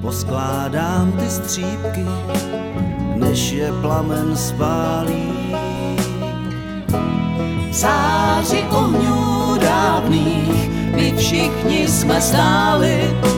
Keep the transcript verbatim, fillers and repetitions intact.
poskládám ty střípky, než je plamen spálí. V záři ohňů dávných my všichni jsme stáli,